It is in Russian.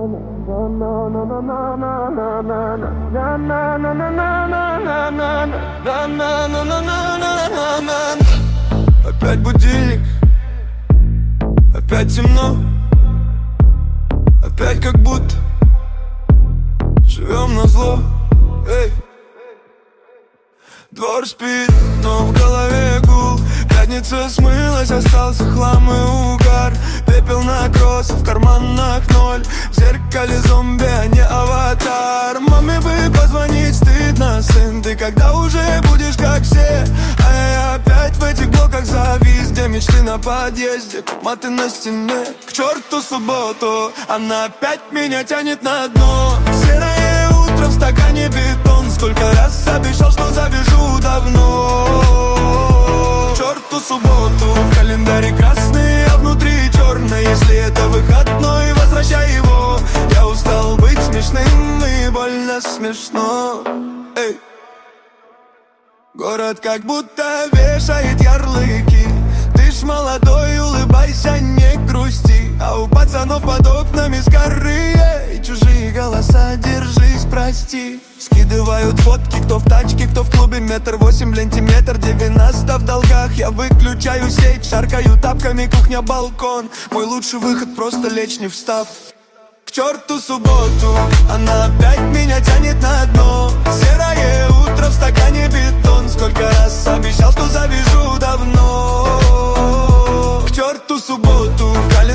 Опять будильник, опять темно, опять как будто живем назло. Эй. Двор спит, но в голове гул. Пятница смылась, остался хлам и угар. Пепел на кроссе, в карманах ноль. В зеркале зомби, а не аватар. Маме бы позвонить, стыдно, сын. Ты когда уже будешь как все? А я опять в этих блоках завис, где мечты на подъезде, маты на стене. К черту субботу, она опять меня тянет на дно. Серое утро, в стакане бетон. Сколько раз обещал, что забежу давно. К черту субботу, в календаре красный, а внутри черный. Если это выходной, возвращай его. Я устал быть смешным и больно смешно. Эй. Город как будто вешает ярлыки. Ты ж молодой, улыбайся, не грусти. А у пацанов под окнами скорые чужие голоса, держись, прости. Скидывают фотки, кто в тачке, кто в клубе. 1,8 м, ленте 1,90 м в долгах. Я выключаю сеть, шаркаю тапками, кухня, балкон. Мой лучший выход, просто лечь не встав. К черту субботу, она опять меня тянет на дно. Серое утро, в стакане бетон. Сколько раз обещал, что забежу давно. К черту субботу, в календаре